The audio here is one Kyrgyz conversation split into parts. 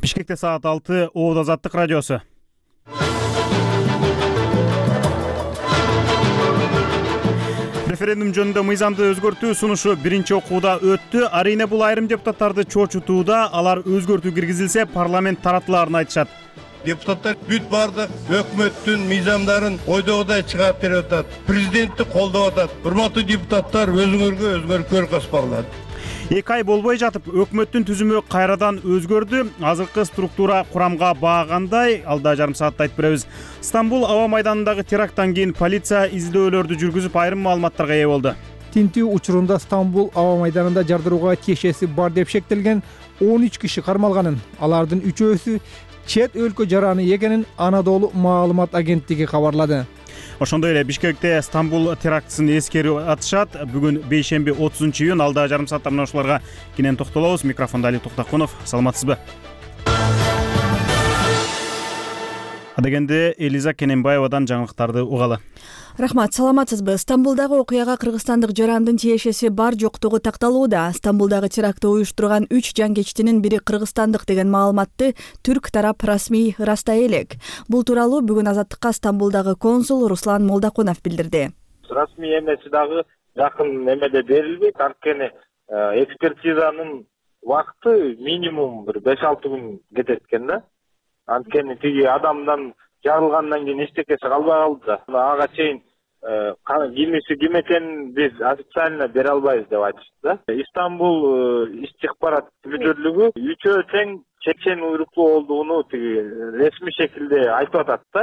Бишкекте саат 6 Оот Азаттык радиосу. Референдум жөнүндө мыйзамды өзгөртүү сунушу биринчи окууда өттү. Арийне бул айрым депутаттарды чоочутууда. Алар өзгөртүү киргизилсе, парламент таратыларын айтышат. Депутаттар бүт бардык өкмөттүн мыйзамдарын ойдогудай чыгарып берип атат. Президентти колдоп атат. Урматтуу депутаттар, өзүңөргө өзгөртүүлөр коспоңуздар. 2 ай болбой жатып, өкмөттүн түзүмү кайрадан өзгөрдү. Азыркы структура курамга баагандай, алда жарым саатта айтып беребиз. Стамбул аба майданындагы теракттан кийин полиция издөөлөрдү жүргүзүп, айрым маалыматтарга ээ болду. Тинтүү учурунда Стамбул аба майданында жардырууга тиешеси бар деп шектелген 13 киши кармалганын, алардын 3-өсү чет өлкө жараны экенин Анадолу маалымат агенттиги кабарлады. Ошондой эле Бишкекте Стамбул терактысын эскерип атышат. Бүгүн бейшемби 30-июнь, алда жарым саатта мына ушуларга кенен токтолобуз. Микрофондо Али Токтакунов. Саламатсызбы? Адегенде Элиза Кененбаевадан жаңылыктарды угалы. Рахмат, саламатсызбы? Стамбулдагы окуяга кыргызстандык жарандын тиешеси бар жоктугу такталууда. Стамбулдагы терактты уюштурган 3 жангечтинин бири кыргызстандык деген маалыматты түрк тарап расмий ырастай элек. Бул тууралуу бүгүн Азаттыкка Стамбулдагы консул Руслан Молдокунов билдирди. Расмий эмеси дагы жакын эмеде берилбейт, анткени экспертизанын убакыты минимум бир 5-6 күн кетет экен да. Анткени тиги адамдан жарылгандан кийин эчтекеси калбай калды да. Ага чейин кимиси ким экенин биз официально бере албайбыз деп айтышты да. Истанбул иш-чыкпарат мүдүрлүгү 3 тең чечен уйруктуу болгону тиги ресми шекилде айтып атат да.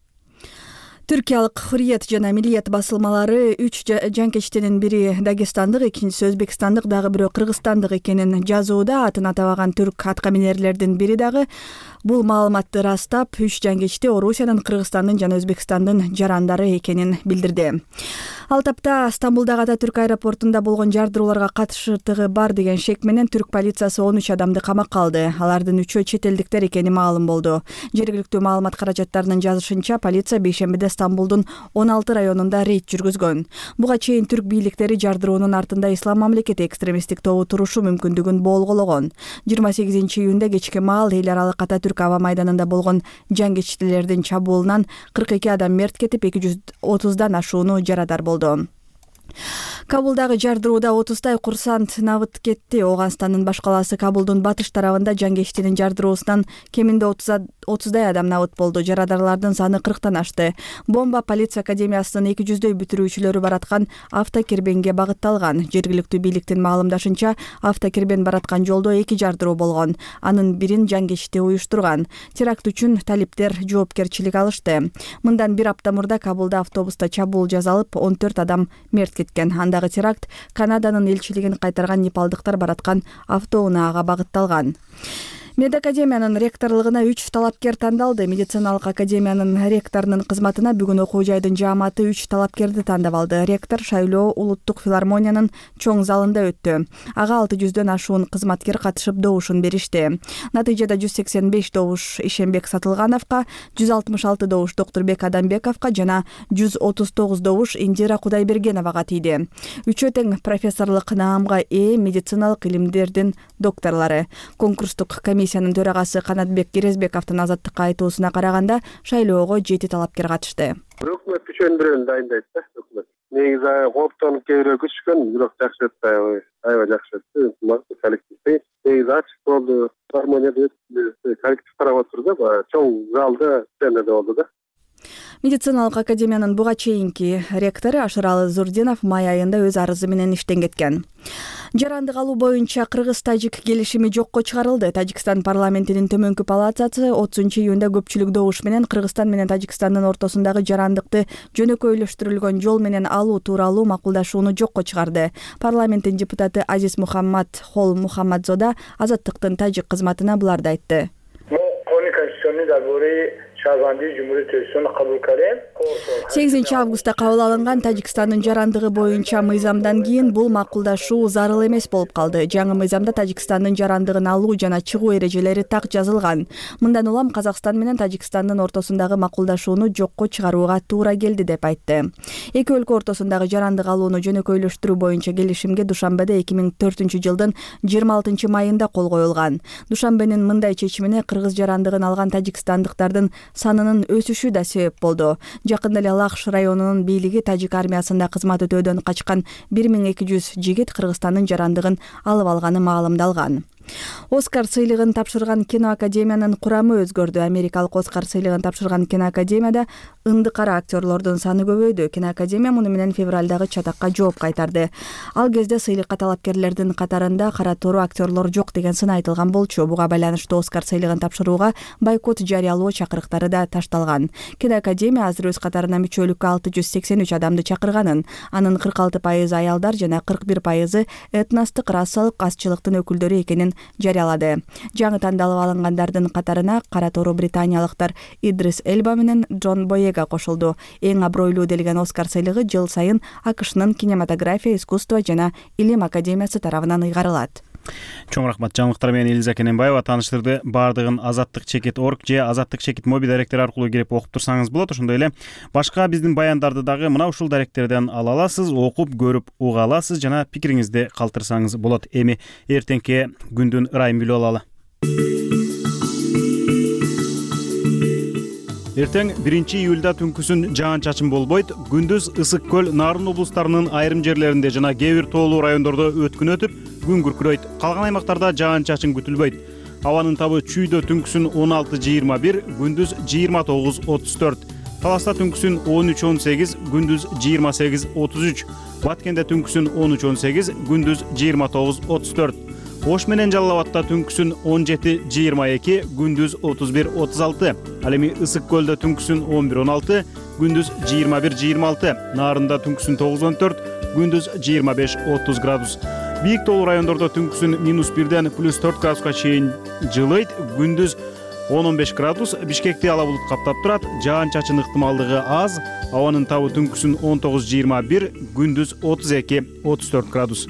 Түркиялык Hurriyet жана Milliyet басылмалары 3 жанкечтинин бири Дагестандык, экинчиси Өзбекстандык, дагы бирөө Кыргызстандык экенин жазууда. Атын атабаган түрк аткаминерлердин бири дагы бул маалыматты ырастап, 3 жанкечти Орусиянын, Кыргызстандын жана Өзбекстандын жарандары экенин билдирди. Ал тапта Стамбулдагы Ататүрк аэропортунда болгон жардырууларга катышыштыгы бар деген шек менен түрк полициясы 13 адамды камакка алды. Алардын 3-өө чет элдиктер экени маалым болду. Жергиликтүү маалымат каражаттарынын жазышынча, полиция бейшембиде Стамбулдун 16 районунда рейд жүргүзгөн. Буга чейин түрк бийликтери жардыруунун артында Ислам мамлекети экстремисттик тобу турушу мүмкүндүгүн болгологон. 28-июнда кечки маал эл аралык Ататүрк аба майданында болгон жангечтилердин чабуулунан 42 адам мерт кетип, 230дан ашууну жарадар болду. Кабулдагы жардырууда 30-тай курсант набыт кетти. Оганстандын баш калаасы Кабулдун батыш тарабында жангечтинин жардыруусунан кеминде 30дай адам набыт болду. Жарадарлардын саны 40тан ашты. Бомба полиция академиясынын 200дөй бүтүрүүчүлөрү бараткан автокербенге багытталган. Жергиликтүү бийликтин маалымдашынча, автокербен бараткан жолдо 2 жардыруу болгон. Анын бирин жангечти уюштурган. Теракт үчүн талиптер жоопкерчилик алышты. Мындан 1 апта мурда Кабулда автобуста чабуул жасалып, 14 адам мерт кеткен. Андагы теракт Канаданын элчилигин кайтарган непалдыктар бараткан автоунаага багытталган. Медакадемиянын ректорлугуна 3 талапкер тандалды. Медициналык академиянын ректорунун кызматына бүгүн окуу жайдын жааматы 3 талапкерди тандап алды. Ректор шайлоо Улуттук филармониянын чоң залында өттү. Ага 600дөн ашуун кызматкер катышып добушун беришти. Натыйжада 185 добуш Ишенбек Сатылгановго, 166 добуш Доктурбек Адамбековго жана 139 добуш Индира Кудайбергеновага тийди. 3 тең профессорлук наамга ээ медициналык илимдердин докторлору. Конкурстук комиссиянын төрагасы Канатбек Керезбековдун Азаттыкка айтуусуна караганда, шайлоого 7 талапкер катышты. Өкмөт күчөндүрүүнү дайындайт да өкмөт. Негизи кооптонуп кээ күчкөн, бирок жакшы өттү, аябай жакшы өттү. Коллектив негизи ачык болду. Гармонияда коллектив карап отурду да, чоң залда сценада болду да. Медициналык академиянын буга чейинки ректору Ашыралы Зурдинов май айында өз арызы менен иштен кеткен. Жарандык алуу боюнча Кыргыз-Тажик келишими жокко чыгарылды. Тажикстан парламентинин төмөнкү палатасы 30-июнда көпчүлүк добуш менен Кыргызстан менен Тажикстандын ортосундагы жарандыкты жөнөкөйлөштүрүлгөн жол менен алуу тууралуу макулдашууну жокко чыгарды. Парламенттин депутаты Азиз Мухаммад Хол Мухаммадзода Азаттыктын тажик кызматына буларды айтты. Шабанди Cumhuriyet кабыл кылем. 8-августта кабыл алынган Тажикстандын жарандыгы боюнча мыйзамдан кийин бул макулдашуу зарыл эмес болуп калды. Жаңы мыйзамда Тажикстандын жарандыгын алуу жана чыгуу эрежелери так жазылган. Мындан улам Казакстан менен Тажикстандын ортосундагы макулдашууну жокко чыгарууга туура келди деп айтты. Эки өлкө ортосундагы жарандык алууну жөнөкөйлөштүрүү боюнча келишимге Душанбеде 2004 жылдын 26 майында кол коюлган. Душанбенин мындай чечимине кыргыз жарандыгын алган тажикстандыктардын санынын өсүшү да себеп болду. Жакында эле Лахш районунун бийлиги тажик армиясында кызмат өтөөдөн качкан 1200 жигит Кыргызстандын жарандыгын алып алганы маалымдалган. Оскар сыйлыгын тапшырган киноакадемиянын курамы өзгөрдү. Америкалык Оскар сыйлыгын тапшырган киноакадемияда ынды кара актерлордун саны көбөйдү. Киноакадемия муну менен февралдагы чатакка жооп кайтарды. Ал кезде сыйлыкка талапкерлердин катарында кара тору актерлор жок деген сын айтылган болчу. Буга байланыштуу Оскар сыйлыгын тапшырууга бойкот жарыялоо чакырыктары да ташталган. Киноакадемия азыр өз катарына мүчөлүккө 683 адамды чакырганын, анын 46% аялдар жана 41% этностук расалык азчылыктын өкүлдөрү экенин жарыялады. Жаңы тандалып алынгандардын катарына кара тору британиялыктар Идрис Элба менен Джон Боега кошулду. Эң абройлуу делген Оскар сыйлыгы жыл сайын АКШнын кинематография, искусство жана илим академиясы тарабынан ыйгарылат. Чоң рахмат. Жаңылыктар менен Элиза Кененбаева тааныштырды. Бардыгын azattikchekit.org же azattikchekit мобил даректери аркылуу кирип окуп турсаңыз болот. Ошондой эле башка биздин баяндарды дагы мына ушул даректерден ала аласыз, окуп, көрүп, уга аласыз жана пикириңизди калтырсаңыз болот. Эми эртеңки күндүн ырайын билип алалы. Эртең 1-июлда түнкүсүн жаан-чачын болбойт. Күндүз Ысык көл, Нарын облустарынын айрым жерлеринде жана кээ бир тоолуу райондордо өткүн өтүп, күн күркүрөйт. Калган аймактарда жаан-чачын күтүлбөйт. Абанын табы Чүйдө түнкүсүн 16-21, күндүз 29-34. Таласта түнкүсүн 13-18, күндүз 28-33. Баткенде түнкүсүн 13-18, күндүз 29-34. Ош менен Жалал Абадта түнкүсүн 17-22, күндүз 31-36. Ал эми Ысык көлдө түнкүсүн 11-16, күндүз 21-26. Нарында түнкүсүн 9-14, күндүз 25-30 градус. Бийик тоолуу райондордо түнкүсүн -1ден +4 градуска чейин жылыйт, күндүз 10-15 градус. Бишкекти ала булут каптап турат, жаан-чачын ыктымалдыгы аз. Абанын табы түнкүсүн 19-21, күндүз 32-34 градус.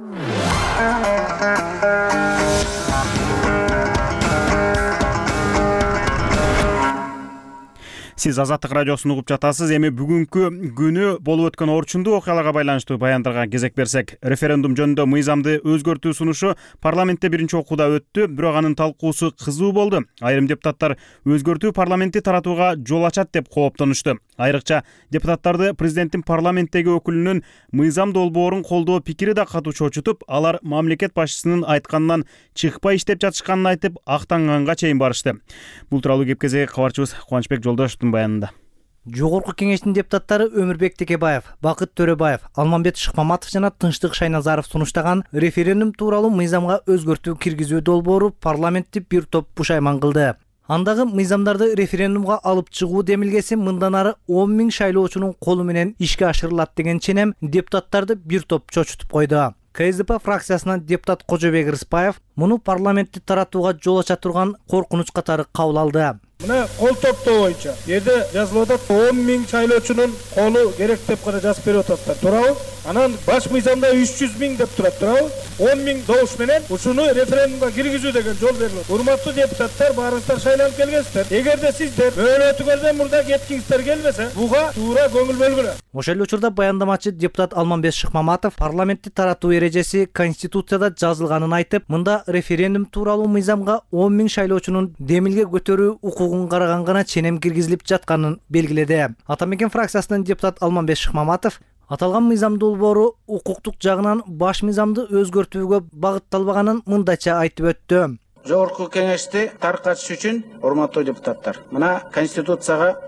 Сиз Азаттык радиосун угуп жатасыз. Эми бүгүнкү күнү болуп өткөн орчундуу окуяларга байланыштуу баяндарга кезек берсек. Референдум жөнүндө мыйзамды өзгөртүү сунушу парламентте биринчи окууда өттү, бирок анын талкуусу кызуу болду. Айрым депутаттар өзгөртүү парламентти таратууга жол ачат деп кооптонушту. Айрыкча депутаттарды президенттин парламенттеги өкүлүнүн мыйзам долбоорун колдоо пикири да катуу чочутуп, алар мамлекет башчысынын айтканынан чыкпай иштеп жатышканын айтып, актанганга чейин барышты. Бул тууралуу кепкезе кабарчыбыз Кубанычбек Жолдошовдун баянында. Жогорку кеңештин депутаттары Өмүрбек Текебаев, Бакыт Төрөбаев, Алмамбет Шыкмаматов жана Тынчтык Шайназаров сунуштаган референдум тууралуу мыйзамга өзгөртүү киргизүү долбоору парламентти бир топ пушайман кылды. Андагы мыйзамдарды референдумга алып чыгуу демилгеси мындан ары 10 000 шайлоочунун колу менен ишке ашырылат деген ченем депутаттарды бир топ чочутуп койду. КСДП фракциясынан депутат Кожобек Рыспаев муну парламентти таратууга жол ача турган коркунуч катары кабыл алды. Мына кол топтоо боюнча жерде жазылып атат 10 000 шайлоочунун колу керек деп гана жазып берип атат. Туурабы? Анан баш мыйзамда 300 000 деп турат, туурабы? 10 000 добуш менен ушуну референдумга киргизүү деген жол берилет. Урматтуу депутаттар, баарыңыздар шайланып келгенсиздер. Эгерде сиздер мөөнөтүңөрдөн мурда кеткиңиздер келбесе, буга туура көңүл бөлгүлө. Ошол эле учурда баяндамачы депутат Алмамбет Шыкмаматов парламентти таратуу эрежеси Конституцияда жазылганын айтып, мында референдум тууралуу мыйзамга 10 000 шайлоочунун демилге көтөрүү укугун караган гана ченем киргизилип жатканын белгиледи. Атамекен фракциясынын депутат Алмамбет Шыкмаматов аталган мыйзам долбоору укуктук жагынан баш мыйзамды өзгөртүүгө багытталбаганын мындайча айтып өттү. Жогорку кеңешти таркатыш үчүн урматтуу депутаттар, мына Конституцияга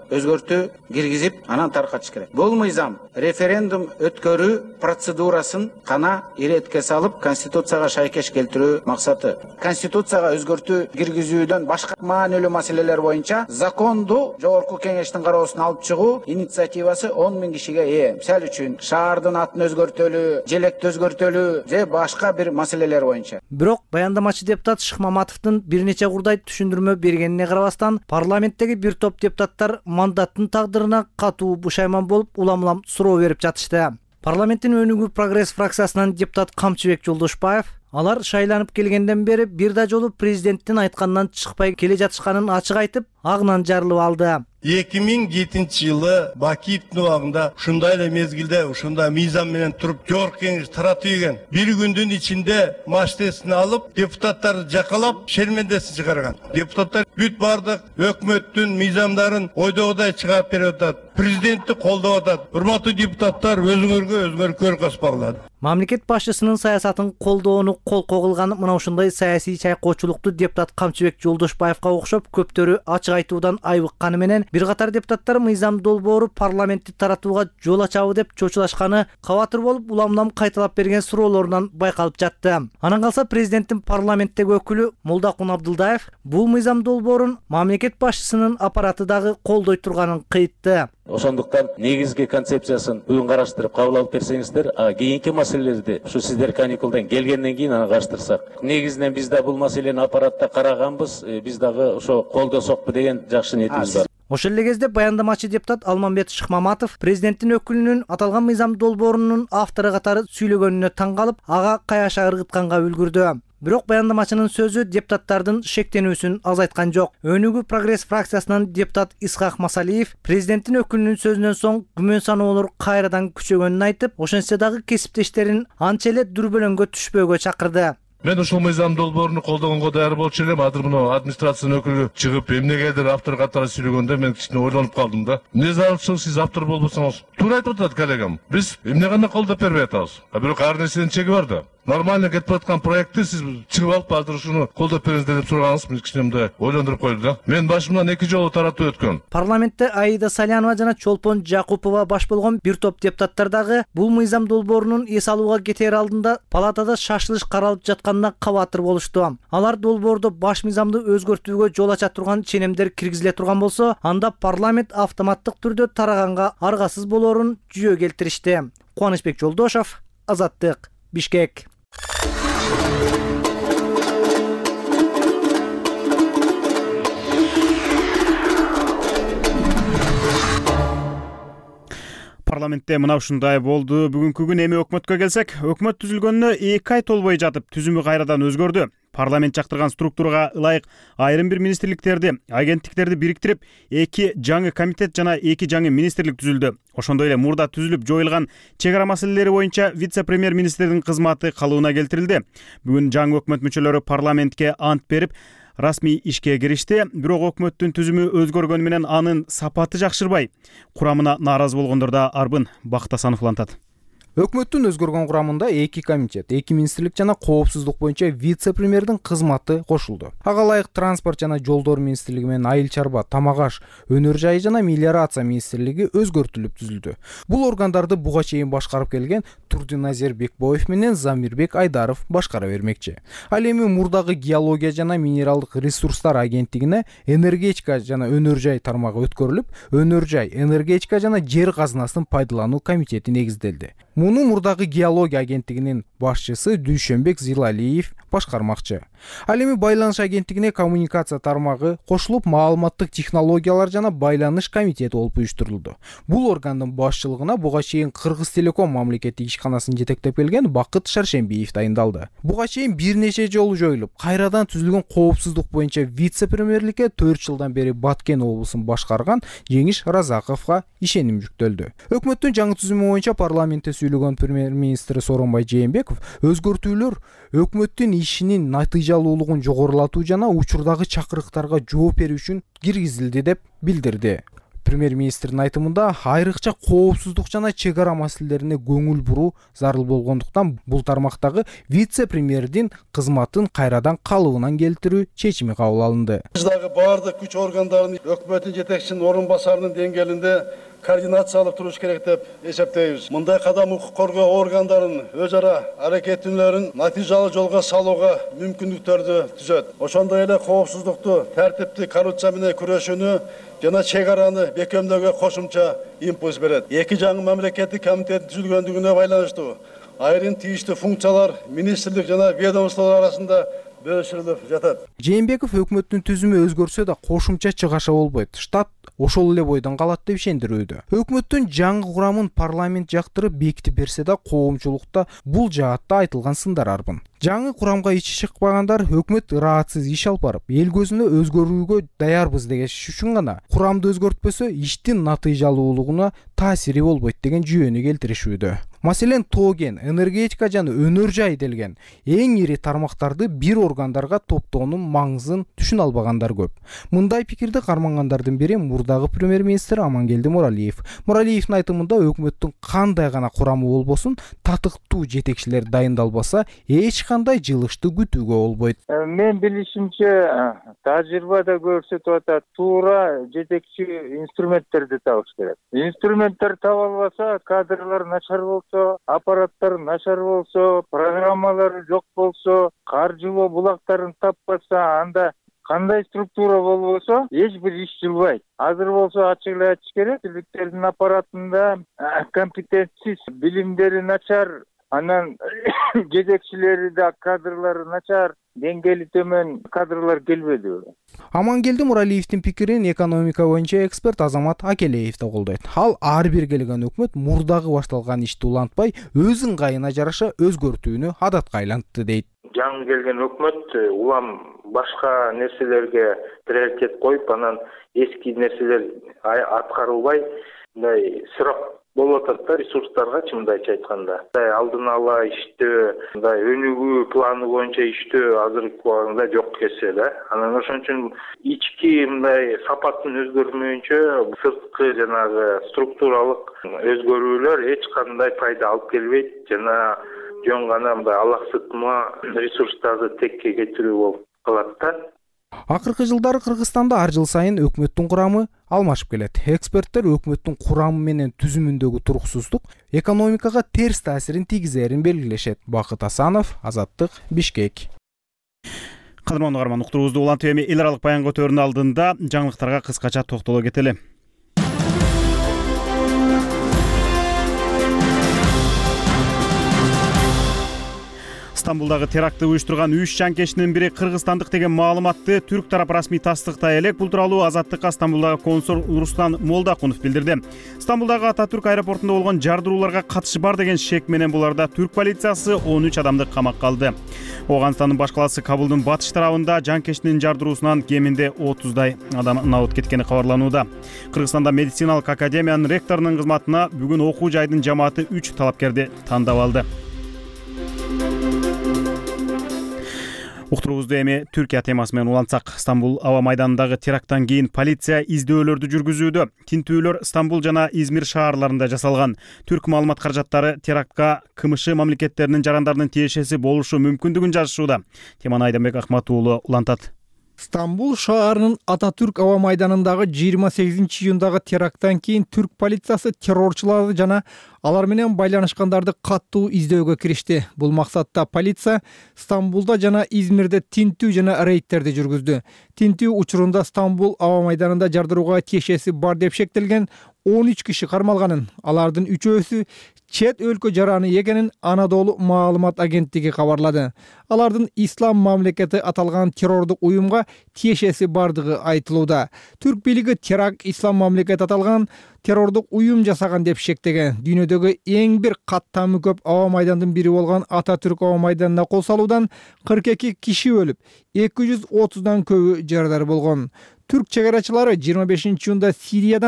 өзгөртүү киргизип, анан таркатыш керек. Бул мыйзам референдум өткөрүү процедурасын гана иретке салып, конституцияга шайкеш келтирүү максаты. Конституцияга өзгөртүү киргизүүдөн башка маанилүү маселелер боюнча законду жогорку кеңештин кароосуна алып чыгуу инициативасы 10 000 кишиге ээ. Мисалы үчүн шаардын атын өзгөртөлүү, желекти өзгөртөлүү же башка бир маселелер боюнча. Бирок баяндамачы депутат Шыкмаматовдун бир нече курдай түшүндүрмө бергенине карабастан, парламенттеги бир топ депутаттар мандаттын тагдырына катуу бушайман болуп, улам-улам суроо берип жатышты. Парламенттин Өнүгүү Прогресс фракциясынан депутат Камчыбек Жолдошбаев алар шайланып келгенден бери бир да жолу президенттин айтканынан чыкпай келе жатышканын ачык айтып, агынан жарылып алды. 2007-жылы Бакиевдин убагында ушундай эле мезгилде ушундай мыйзам менен туруп жогорку кеңеш таратып ийген. Бир күндүн ичинде маштесин алып, депутаттарды жакалап, шермендесин чыгарган. Депутаттар бүт бардык өкмөттүн мыйзамдарын ойдогудай чыгарып берип атат. Президентти колдоп атат. Урматтуу депутаттар, өзүңөргө көр каспагыла. Мамлекет башчысынын саясатын колдоону колко кылган мына ушундай саясий чайкоочулукту депутат Камчыбек Жолдошбаевга окшоп көптөрү ачык айтуудан айбыкканы менен бир катар депутаттар мыйзам долбоору парламентти таратууга жол ачабы деп чочулашканы кабатыр болуп, улам-улам кайталап берген суроолорунан байкалып жатты. Анан калса президенттин парламенттеги өкүлү Молдокун Абдылдаев бул мыйзам долбоорун мамлекет башчысынын аппараты дагы колдой турганын кыйтты. Ошондуктан негизги концепциясын бүгүн караштырып кабыл алып берсеңиздер, кийинки маселелерди ушу сиздер каникулдан келгенден кийин аны караштырсак. Негизинен биз да бул маселени аппаратта караганбыз, биз дагы ошо колдосокпу деген жакшы ниетибиз бар. Ошол эле кезде баяндамачы депутат Алмамбет Шыкмаматов президенттин өкүлүнүн аталган мыйзам долбоорунун автору катары сүйлөгөнүнө таң калып, ага каяша ыргытканга үлгүрдү. Бирок баяндамачынын сөзү депутаттардын шектенүүсүн азайткан жок. Өнүгүү Прогресс фракциясынан депутат Исхак Масалиев президенттин өкүлүнүн сөзүнөн соң күмөн саноолор кайрадан күчөгөнүн айтып, ошентсе дагы кесиптештерин анча эле дүрбөлөңгө түшпөөгө чакырды. Мен ушул мыйзам долбоорун колдогонго даяр болчу элем. Азыр мына администрациянын өкүлү чыгып эмнегедир автор катары сүйлөгөндө мен кичине ойлонуп калдым да. Эмне зарылчылык, сиз автор болбосоңуз? Туура айтып атат коллегам. Биз эмне гана колдоп бербей атабыз. Бирок ар нерсенин чеги бар да. Нормально кетип аткан проектти сиз чыгып алып азыр ушуну колдоп бериңиздер деп сураганыңыз мен кичине мындай ойлондуруп койду да. Мен башымдан 2 жолу таратуу өткөн. Парламентте Аида Салянова жана Чолпон Жакупова баш болгон бир топ депутаттар дагы бул мыйзам долбоорунун эс алууга кетер алдында палатада шашылыш каралып жатканына кабатыр болушту. Алар долбоордо баш мыйзамды өзгөртүүгө жол ача турган ченемдер киргизиле турган болсо, анда парламент автоматтык түрдө тараганга аргасыз болоорун жүйө келтиришти. Кубанычбек Жолдошов, Азаттык, Бишкек. Парламентте мына ушундай болду. Бүгүнкү күн эми өкмөткө келсек, өкмөт түзүлгөнүнө 2 ай толбой жатып, түзүмү кайрадан өзгөрдү. Парламент чактырган структурага ылайык айрым бир министрликтерди, агенттиктерди бириктирип, 2 жаңы комитет жана 2 жаңы министрлик түзүлдү. Ошондой эле мурда түзүлүп жоюлган чек ара маселелери боюнча вице-премьер министрдин кызматы калыбына келтирилди. Бүгүн жаңы өкмөт мүчөлөрү парламентке ант берип, расмий ишке киришти. Бирок өкмөттүн түзүмү өзгөргөнү менен анын сапаты жакшырбай, курамына нааразы болгондор да арбын. Бактасанов улантат. Өкмөттүн өзгөргөн курамында 2 комитет, 2 министрлик жана коопсуздук боюнча вице-премьердин кызматы кошулду. Ага ылайык транспорт жана жолдор министрлиги менен айыл чарба, тамак аш, өнөр жайы жана мелиорация министрлиги өзгөртүлүп түзүлдү. Бул органдарды буга чейин башкарып келген Турдиназер Бекбоев менен Замирбек Айдаров башкара бермекчи. Ал эми мурдагы геология жана минералдык ресурстар агенттигине энергетика жана өнөр жай тармагы өткөрүлүп, өнөр жай, энергетика жана жер казынасын пайдалануу комитети негизделди. Муну мурдагы геология агенттигинин башчысы Дүйшөнбек Зилалиев башкармакчы. Ал эми байланыш агенттигине коммуникация тармагы кошулуп, маалыматтык технологиялар жана байланыш комитети болуп уюштурулду. Бул органдын башчылыгына буга чейин Кыргыз Телеком мамлекеттик ишканасын жетектеп келген Бакыт Шаршембиев дайындалды. Буга чейин бир нече жолу жоюлуп, кайрадан түзүлгөн коопсуздук боюнча вице-премьерликке 4 жылдан бери Баткен облусун башкарган Жеңиш Разаковго ишеним жүктөлдү. Өкмөттүн жаңы түзүмү боюнча парламентте сүйлөгөн премьер-министри Сооронбай Жээнбеков өзгөртүүлөр өкмөттүн ишинин натыйжалуулугун жогорулатуу жана учурдагы чакырыктарга жооп берүү үчүн киргизилди деп билдирди. Премьер-министрдин айтымында айрыкча коопсуздук жана чек ара маселелерине көңүл буруу зарыл болгондуктан бул тармактагы вице-премьердин кызматын кайрадан калыбынан келтирүү чечими кабыл алынды. Биздagi бардык күч органдарынын өкмөттүн жетекчисинин орун басарынын деңгээлинде координация алып туруш керек деп эсептейбиз. Мындай кадам укук коргоо органдарынын өз ара аракеттүүлөрүн натыйжалуу жолго салууга мүмкүндүктөрдү түзөт. Ошондой эле коопсуздукту, тартипти, коррупция менен күрөшүүнү жана чек араны бекемдөөгө кошумча импульс берет. Эки жаңы мамлекеттик комитет түзүлгөндүгүнө байланыштуу айрым тийиштүү функциялар министрлик жана ведомстволор арасында бөлүшүрүлүп жатат. Жээнбеков өкмөттүн түзүмү өзгөрсө да кошумча чыгаша болбойт. Штат ошол эле бойдон калат деп ишендирүүдө. Өкмөттүн жаңы курамын парламент жактырып бекитип берсе да коомчулукта бул жаатта айтылган сындар арбын. Жаңы курамга ичи чыкпагандар өкмөт ыраатсыз иш алып барып, эл көзүнө өзгөрүүгө даярбыз деген үчүн гана курамды өзгөртпөсө иштин натыйжалуулугуна таасири болбойт деген жүйөнү келтиришүүдө. Маселен, тоген, энергетика жана өнөр жай делген эң ири тармактарды бир органдарга топтоонун маңызын түшүнө албагандар көп. Мындай пикирди кармангандардын бири мурдагы премьер-министр Амангелди Муралиев. Муралиевдин айтымында өкмөттүн кандай гана курамы болбосун, татыктуу жетекчилер дайындалбаса, эч кандай жылышты күтүүгө болбойт. Мен билишимче, тажрыйбада көрсөтүп атат, туура жетекчи инструменттерди табыш керек. Инструменттер таба албаса, кадрлар начар болсо, аппараттар начар болсо, программалары жок болсо, каржылоо булактарын таппаса, анда кандай структура болбосо, эч бир иш жылбайт. Азыр болсо ачык эле айтыш керек, элдиктердин аппаратында компетентсиз, билимдери начар, анан жетекчилери да кадрлары начар, деңгээли төмөн кадрлар келбеди. Амангелди Муралиевдин пикирин экономика боюнча эксперт Азамат Акелеев да колдойт. Ал ар бир келген өкмөт мурдагы башталган ишти улантпай, өз ыңгайына жараша өзгөртүүнү адатка айлантты дейт. Жаңы келген өкмөт улам башка нерселерге приоритет коюп, анан эски нерселер аткарылбай, мындай сырок болуп атат да ресурстарга, чындайча айтканда. Алдын ала иштөө, мындай өнүгүү планы боюнча иштөө азыркы убагында жок кесе да. Анан ошон үчүн ички мындай сапатын өзгөрмөйүнчө сырткы жанагы структуралык өзгөрүүлөр эч кандай пайда алып келбейт жана жөн гана мындай алаксытма ресурстарды текке кетирүү болуп калат да. Акыркы жылдары Кыргызстанда ар жыл сайын өкмөттүн курамы алмашып келет. Эксперттер өкмөттүн курамы менен түзүмүндөгү туруксуздук экономикага терс таасирин тийгизерин белгилешет. Бакыт Асанов, Азаттык, Бишкек. Кадырман угарман, уктуруубузду улантып эми эл аралык баян көтөрүүнүн алдында жаңылыктарга кыскача токтоло кетели. Стамбулдагы терактты уюштурган 3 жанкечтинин бири кыргызстандык деген маалыматты түрк тарапы расмий тастыктай элек. Бул тууралуу Азаттыкка Стамбулдагы консул Рустан Молдакунов билдирди. Стамбулдагы Ататүрк аэропортунда болгон жардырууларга катышы бар деген шек менен буларда түрк полициясы 13 адамды камакка алды. Ооганстандын баш калаасы Кабулдун батыш тарабында жанкечтинин жардыруусунан кеминде 30дай адам набыт кеткени кабарланууда. Кыргызстанда медициналык академиянын ректорунун кызматына бүгүн окуу жайдын жамааты 3 талапкерди тандап алды. Уктуруубузду эми Түркия темасы менен улантсак, Стамбул аба майданындагы теракттан кийин полиция издөөлөрдү жүргүзүүдө. Тинтүүлөр Стамбул жана Измир шаарларында жасалган. Түрк маалымат каражаттары терактка КМШ мамлекеттеринин жарандарынын тиешеси болушу мүмкүндүгүн жазышууда. Теманы Айданбек Акмат уулу улантат. Стамбул шаарынын Ататүрк аба майданындагы 28-июндагы теракттан кийин түрк полициясы террорчуларды жана алар менен байланышкандарды каттуу издөөгө киришти. Бул максатта полиция Стамбулда жана Измирде тинтүү жана рейдтерди жүргүздү. Тинтүү учурунда Стамбул аба майданында жардырууга тиешеси бар деп шектелген 13 киши кармалганын, алардын 3-өсү чет өлкө жараны экенин Анадолу маалымат агенттиги кабарлады. Алардын Ислам мамлекети аталган террордук уюмга тиешеси бардыгы айтылууда. Түрк бийлиги теракт Ислам мамлекети аталган террордук уюм жасаган деп шектеген. Дүйнөдөгү эң бир каттамы көп аба майдандын бири болгон Ататүрк аба майданына кол салуудан 42 киши өлүп, 230дан көбү жарадар болгон. Түрк чегарачылары 25-июнда Сириядан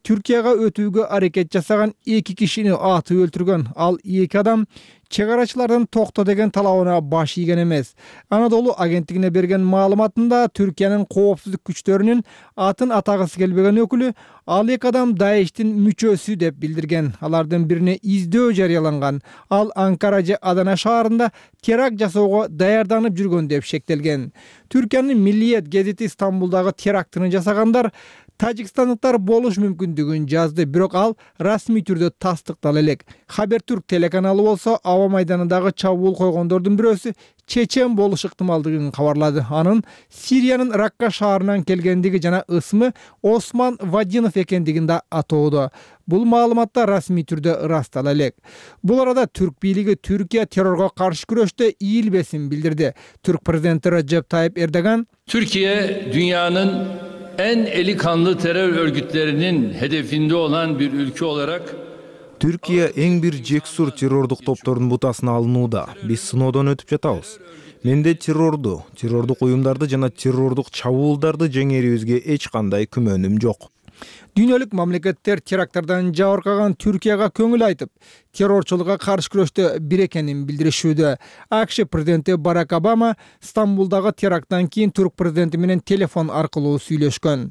Türkияга өтүүгө аракет жасаган 2 кишини атып өлтүргөн. Ал 2 адам чек арачылардын токто деген талабына баш ийген эмес. Анадолу агенттигине берген маалыматында Түркиянын коопсуздук күчтөрүнүн атын атагысы келбеген өкүлү ал 2 адам Даиштин мүчөсү деп билдирген. Алардын бирине издөө жарыяланган. Ал Анкара же Адана шаарында теракт жасоого даярданып жүргөн деп шектелген. Түркиянын Миллиет гезити Стамбулдагы терактыны жасагандар тажикстандыктар болуш мүмкүндүгүн жазды, бирок ал расмий түрдө тастыктала элек. Хабертүрк телеканалы болсо аба майданындагы чабуул койгондордун бирөөсү чечен болуш ыктымалдыгын кабарлады. Анын Сириянын Ракка шаарынан келгендиги жана ысмы Осман Вадинов экендигин да атоодо. Бул маалыматта расмий түрдө ырастала элек. Бул арада түрк бийлиги Түркия террорго каршы күрөштө ийилбесин билдирди. Түрк президенти Recep Tayyip Erdogan, Türkiye dünyanın en eli kanlı terör örgütlerinin hedefinde olan bir ülke olarak Türkiye эң бир жексур террордук топтордун бутасына алынууда. Биз сыноодон өтүп жатабыз. Менде террордук уюмдарды жана террордук чабуулдарды жеңерибизге эч кандай күмөнүм жок. Дүйнөлүк мамлекеттер теракттардан жабыркаган Түркияга көңүл айтып, террорчулукка каршы күрөштө бир экенин билдиришүүдө. АКШ президенти Барак Обама Стамбулдагы теракттан кийин түрк президенти менен телефон аркылуу сүйлөшкөн.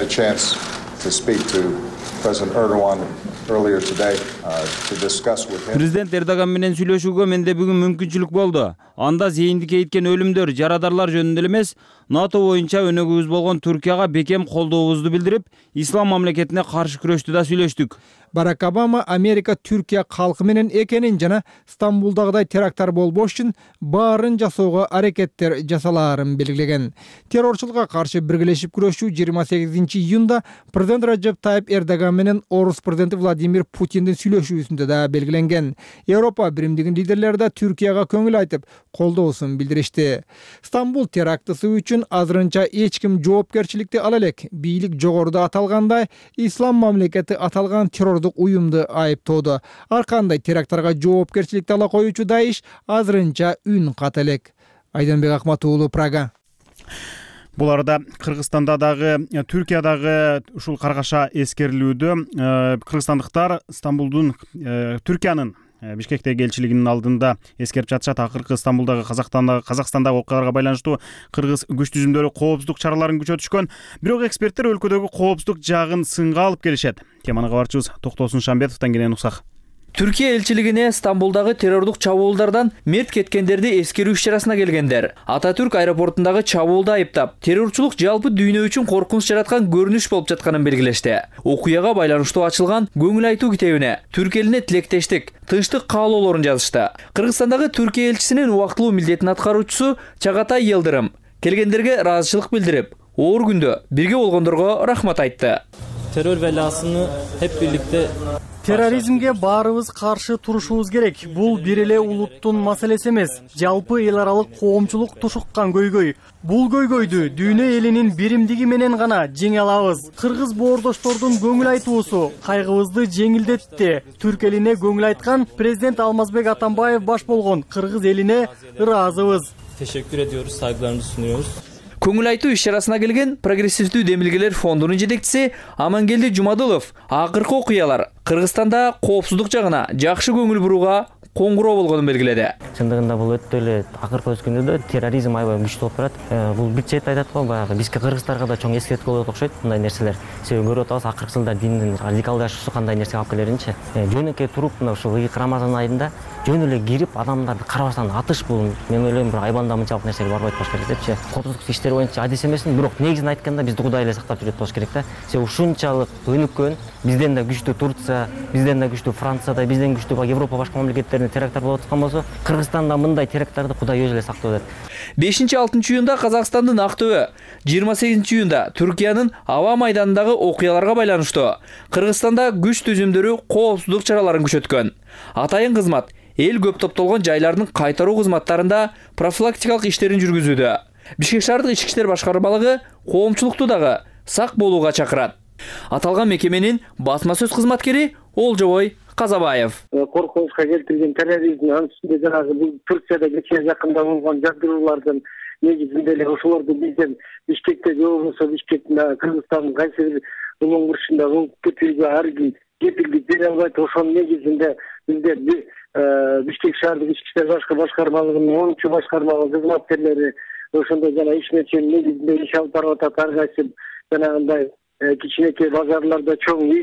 Президент Эрдоган менен сүйлөшүүгө менде бүгүн мүмкүнчүлүк болду. Анда зээнди кейиткен өлүмдөр, жарадарлар жөнүндө эмес, НАТО боюнча өнөгүбүз болгон Түркияга бекем колдообузду билдирип, ислам мамлекетине каршы күрөштү да сүйлөштүк. Барак Обама Америка Түркия калкы менен экенин жана Стамбулдагыдай теракттар болбош үчүн баарын жасоого аракеттер жасалаарын белгилеген. Террорчулукка каршы биргелешип күрөшүү 28 июнда президент Recep Tayyip Erdogan менен орус президенти Владимир Путиндин сүйлөшүүсүндө да белгиленген. Европа биримдигинин лидерлери да Түркияга көңүл айтып, колдоосун билдиришти. Стамбул терактысы үчүн азырынча эч ким жоопкерчиликти ала элек. Бийлик жогоруда аталгандай ислам мамлекети аталган террордук уюмду айыптоодо. Ар кандай теракттарга жоопкерчиликти ала коюучу Даиш азырынча үн ката элек. Айданбек Акматуулу, Прага. Бул арада Кыргызстанда дагы, Түркиядагы ушул каргаша эскерилүүдө. Кыргызстандыктар Стамбулдун Түркиянын Бишкектеги элчилигинин алдында эскерип жатышат. Акыркы Стамбулдагы Казакстандагы окуяларга байланыштуу кыргыз күч түзүмдөрү коопсуздук чараларын күчөтүшкөн. Бирок эксперттер өлкөдөгү коопсуздук жагын сынга алып келишет. Теманы кабарчыбыз Токтосун Шамбетовдон кенен уксак. Түркия элчилигине Стамбулдагы террордук чабуулдардан мерт кеткендерди эскерүү иш-чарасына келгендер Ататүрк аэропортундагы чабуулду айыптап, террорчулук жалпы дүйнө үчүн коркунуч жараткан көрүнүш болуп жатканын белгилешти. Окуяга байланыштуу ачылган көңүл айтуу китебине түрк элине тилектештик, тынчтык каалоолорун жазышты. Кыргызстандагы Түркия элчисинин убактылуу милдетин аткаруучусу Чагатай Йылдырым келгендерге ыраазычылык билдирип, оор күндө бирге болгондорго рахмат айтты. Terör belasını hep birlikte Терроризмге баарыбыз каршы турушубуз керек. Бул бир эле улуттун маселеси эмес, жалпы эл аралык коомчулук тушуккан көйгөй. Бул көйгөйдү дүйнө элинин биримдиги менен гана жеңе алабыз. Кыргыз боордоштордун көңүл айтуусу кайгыбызды жеңилдетти. Түрк элине көңүл айткан президент Алмазбек Атамбаев баш болгон кыргыз элине ыраазыбыз. Teşekkür ediyoruz, saygılarımızı sunuyoruz. Көңүл айтуу иш-чарасына келген Прогрессивдүү демилгелер фондунун жетекчиси Амангелди Жумадылов акыркы окуялар Кыргызстанда коопсуздук жагына жакшы көңүл бурууга коңгуроо болгонун белгиледи. Чындыгында бул өтө эле акыркы өскөндө терроризм аябай күчтүү болуп барат. Бул бир чети айтат го, баягы бизге кыргыздарга да чоң эскертүү болот окшойт мындай нерселер. Себеби көрүп атабыз акыркы жылда диндин радикалдашуусу кандай нерсеге алып келеринчи. Жөнөкөй туруп мына ушул Рамазан айында жөн эле кирип адамдарды карабастан атыш бул мен ойлойм бир айбанда мынчалык нерсеге барбайт болуш керек депчи. Коопсуздук иштери боюнча адис эмесин, бирок негизин айтканда бизди Кудай эле сактап жүрөт болуш керек да. Себеби ушунчалык өнүккөн, бизден да күчтүү Турция, бизден да күчтүү Францияда, бизден күчтүү Европа башка мамлекеттеринде теракттар болуп аткан болсо, Кыргызстанда мындай теракттарды Кудай өзү эле сактап атат. 5-6 июнда Казакстандын Актөбө, 28 июнда Түркиянын аба майданындагы окуяларга байланыштуу Кыргызстанда күч түзүмдөрү коопсуздук чараларын күчөткөн. Атайын кызмат эл көп топтолгон жайлардын кайтаруу кызматтарында профилактикалык иштерин жүргүзүүдө. Бишкек шаардык ички иштер башкармалыгы коомчулукту дагы сак болууга чакырат. Аталган мекеменин басма сөз кызматкери Олжобой Казабаев. Коркунучка келтирген терроризм анын үстүндө жанагы бул Турцияда кечээ жакында болгон жагдыруулардын негизинде эле ошолорду бизден Бишкекте же болбосо Бишкектин Кыргызстандын кайсы бир улам бурчунда угуп кетүүгө ар ким кепилдик бере албайт. Ошонун негизинде бизде Бишкек шаардык ички иштер башкармалыгынын 10 башкармалык кызматкерлери ошондо жана ишмерчинин негизинде иш алып барып атат. Ар кайсы жанагындай кичинекей базарларда,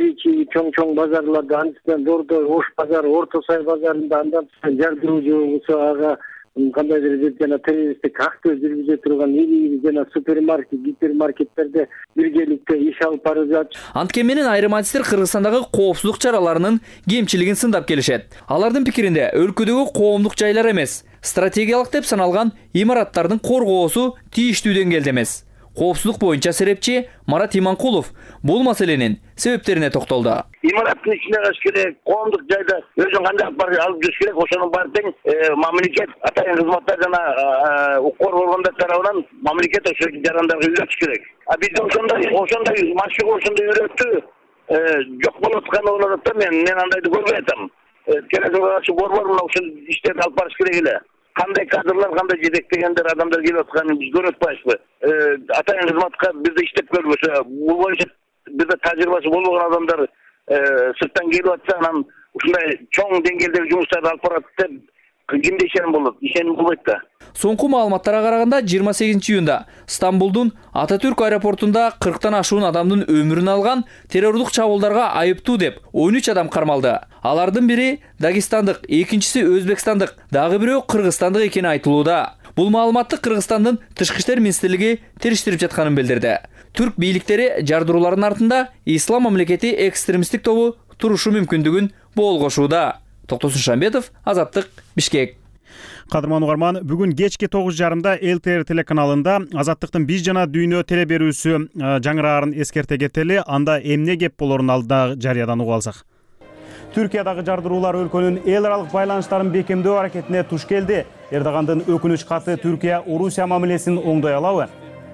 чоң базарларда, андыктан Бордой, Ош базары, Орто Сай базарында, андан жардыруучу ага кандайдыр бир жана террористтик актты жүргүзө турган ири жана супермаркет, гипермаркеттерде биргеликте иш алып барып жатышат. Анткени менен айрым адистер Кыргызстандагы коопсуздук чараларынын кемчилигин сындап келишет. Алардын пикиринде өлкөдөгү коомдук жайлар эмес, стратегиялык деп саналган имараттардын коргоосу тийиштүү деңгээлде эмес. Коопсуздук боюнча серепчи Марат Иманкулов бул маселенин себептерине токтолду. Имараттын ичине каш керек, коомдук жайда өзүн кандай алып жүрүш керек, ошонун баары тең мамлекет атайын кызматтар жана укук органдар тарабынан мамлекет ошо жарандарга үйрөтүш керек. Бизде ошондой машыгуу ошондой үйрөтүү жок болуп атканы болот да, мен андайды көрбөй атам. Кереги борбор мына ушул иштерди алып барыш керек эле. Кандай кадрлар, кандай жетектегендер адамдар келип атканын биз көрүп атпайбызбы? Атайын кызматка бизде иштеп көрбөсө, бул боюнча бизде тажрыйбасы болбогон адамдар сырттан келип атса, анан ушундай чоң деңгээлдеги жумуштарды алып барат деп кимде ишеним болот? Ишеним болбойт да. Соңку маалыматтарга караганда 28-июнда Стамбулдун Ататүрк аэропортунда 40тан ашуун адамдын өмүрүн алган террорлук чабуулдарга айыптуу деп 13 адам кармалды. Алардын бири Дагестандык, экинчиси Өзбекстандык, дагы бирөө Кыргызстандык экени айтылууда. Бул маалыматты Кыргызстандын Тышкы иштер министрлиги териштирип жатканын билдирди. Түрк бийликтери жардыруулардын артында Ислам мамлекети экстремисттик тобу турушу мүмкүндүгүн болгошууда. Токтосун Шамбетов, Азаттык, Бишкек. Кадырман угарман, бүгүн кечки 9:30 ЛТР телеканалында Азаттыктын биз жана дүйнө теле берүүсү жаңыраарын эскерте кетели, анда эмне кеп болорун алда жарыядан угуп алсак. Түркиядагы жардыруулар өлкөнүн эл аралык байланыштарын бекемдөө аракетине туш келди. Эрдогандын өкүнүч каты Түркия Орусия мамилесин оңдой алабы?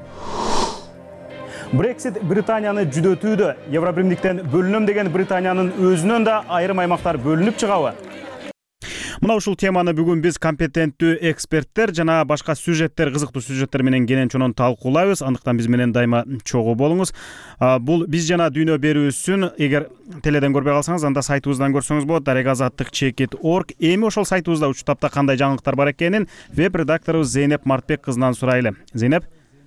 Брексит Британияны жүдөтүүдө. Евробиримдиктен бөлүнөм деген Британиянын өзүнөн да айрым аймактар бөлүнүп чыгабы? Мына ушул теманы бүгүн биз компетенттүү эксперттер жана башка сюжеттер, кызыктуу сюжеттер менен кенен чонон талкуулайбыз. Андыктан биз менен дайыма чогуу болуңуз. Бул биз жана дүйнө берүүсүн эгер теледен көрбөй калсаңыз, анда сайтыбыздан көрсөңүз болот. darek-azattik.org. Эми ошол сайтыбызда уч тапта кандай жаңылыктар бар экенин веб-редакторубуз Зейнеп Мартбек кызынан сурайлы. Зейнеп.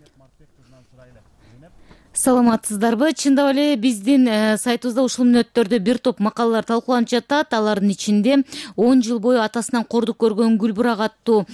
Саламатсыздарбы? Чындап эле биздин сайтыбызда ушул мүнөттөрдө бир топ макалалар талкууланып жатат. Алардын ичинде 10 жыл бою атасынан кордук көргөн Гүлбурак аттуу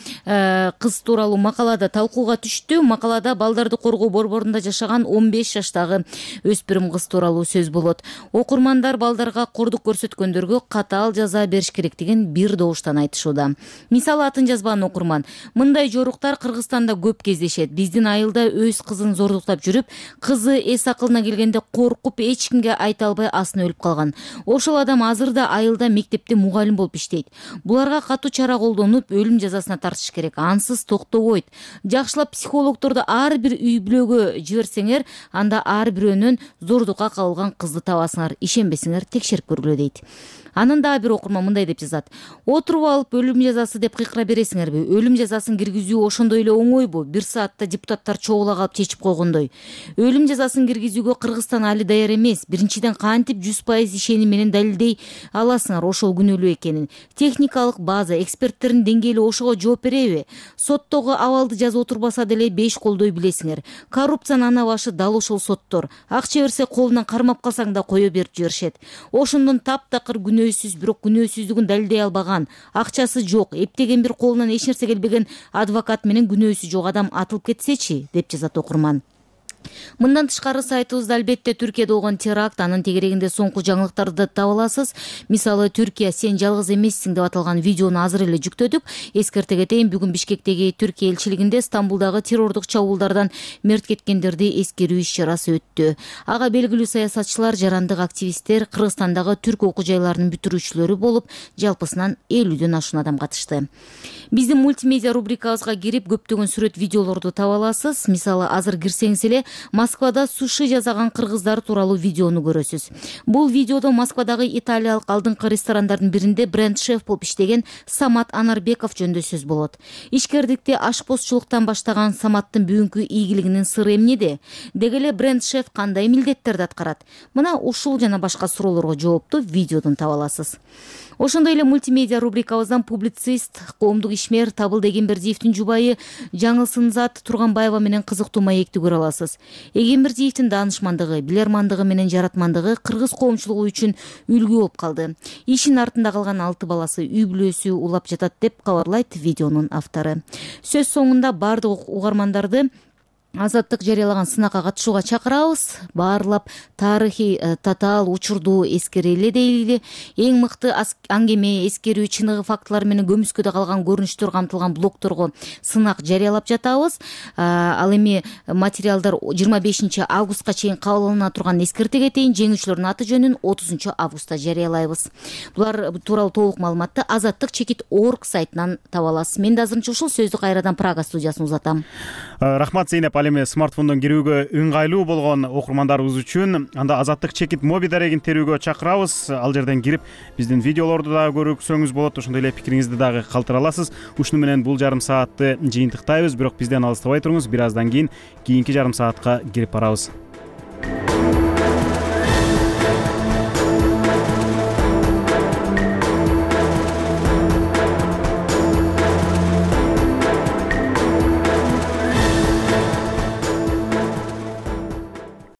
кыз тууралуу макалада талкууга түштү. Макалада балдарды коргоо борборунда жашаган 15 жаштагы өспүрүм кыз тууралуу сөз болот. Окурмандар балдарга кордук көрсөткөндөргө катаал жаза бериш керектигин бир добуштан айтышууда. Мисалы, атын жазбаган окурман: мындай жоруктар Кыргызстанда көп кездешет. Биздин айылда өз кызын зордуктап жүрүп, кызы эс акылына келгенде коркуп эч кимге айта албай астына өлүп калган. Ошол адам азыр да айылда мектепте мугалим болуп иштейт. Буларга катуу чара колдонуп, өлүм жазасына тартыш керек. Ансыз токтобойт. Жакшылап психологдорду ар бир үй бүлөгө жиберсеңер, анда ар бирөөнөн зордукка кабылган кызды табасыңар. Ишенбесеңер текшерип көргүлө дейт. Анын дагы бир окурман мындай деп жазат: отуруп алып өлүм жазасы деп кыйкыра бересиңерби? Өлүм жазасын киргизүү ошондой эле оңойбу? Бир саатта депутаттар чогула калып чечип койгондой. Өлүм жазасын киргизүүгө Кыргызстан али даяр эмес. Биринчиден, кантип 100% ишеним менен далилдей аласыңар ошол күнөөлүү экенин? Техникалык база, эксперттердин деңгээли ошого жооп береби? Соттогу абалды жазып отурбаса деле 5 колдой билесиңер. Коррупциянын ана башы дал ошол соттор. Акча берсе колунан кармап калсаң да кое берип жиберишет. Ошондон таптакыр күнөөсүз, бирок күнөөсүздүгүн далилдей албаган, акчасы жок, эптеген бир колунан эч нерсе келбеген адвокат менен күнөөсү жок адам атылып кетсечи, деп жазат окурман. Мындан тышкары сайтыбызда албетте Түркияда болгон теракт, анын тегерегинде соңку жаңылыктарды таба аласыз. Мисалы, Түркия сен жалгыз эмессиң деп аталган видеону азыр эле жүктөдүк. Эскерте кетейин, бүгүн Бишкектеги Түркия элчилигинде Стамбулдагы террордук чабуулдардан мерт кеткендерди эскерүү иш чарасы өттү. Ага белгилүү саясатчылар, жарандык активисттер, Кыргызстандагы түрк окуу жайларынын бүтүрүүчүлөрү болуп, жалпысынан 50дөн ашуун адам катышты. Биздин мультимедиа рубрикабызга кирип көптөгөн сүрөт видеолорду таба аласыз. Мисалы, азыр кирсеңиз эле Москвада суши жасаган кыргыздар тууралуу видеону көрөсүз. Бул видеодо Москвадагы италиялык алдыңкы ресторандардын биринде бренд-шеф болуп иштеген Самат Анарбеков жөнүндө сөз болот. Ишкердикти ашпозчулуктан баштаган Саматтын бүгүнкү ийгилигинин сыры эмнеде? Деги эле бренд-шеф кандай милдеттерди аткарат? Мына ушул жана башка суроолорго жоопту видеодон таба аласыз. Ошондой эле мультимедиа рубрикабыздан публицист, коомдук ишмер Табыл Эгембердиевдин жубайы Жаңылсынзат Турганбаева менен кызыктуу маекти көрө аласыз. Эгембердиевдин даанышмандыгы, билермандыгы менен жаратмандыгы кыргыз коомчулугу үчүн үлгү болуп калды. Ишин артында калган 6 баласы үй бүлөсү улап жатат деп кабарлайт видеонун автору. Сөз соңунда бардык угармандарды Азаттык жарыялаган сынакка катышууга чакырабыз. Баарлап тарыхый татаал учурду эскерели дейли. Эң мыкты аңгеме, эскерүү, чыныгы фактылар менен көмүскөдө калган көрүнүштөр камтылган блогторго сынак жарыялап жатабыз. Ал эми материалдар 25 августка чейин кабыл алына турган эскерте кетейин. Жеңүүчүлөрдүн аты жөнүн 30 августта жарыялайбыз. Булар тууралуу толук маалыматты azattik.org сайтынан таба аласыз. Мен да азырынча ушул сөздү кайрадан Прага студиясына узатам. Рахмат Зейнеп. Ал эми смартфондон кирүүгө ыңгайлуу болгон окурмандарыбыз үчүн анда азаттык чекит моби дарегин терүүгө чакырабыз. Ал жерден кирип биздин видеолорду дагы көрсөңүз болот. Ошондой эле пикириңизди дагы калтыра аласыз. Ушуну менен бул жарым саатты жыйынтыктайбыз. Бирок бизден алыстабай туруңуз. Бир аздан кийин кийинки жарым саатка кирип барабыз.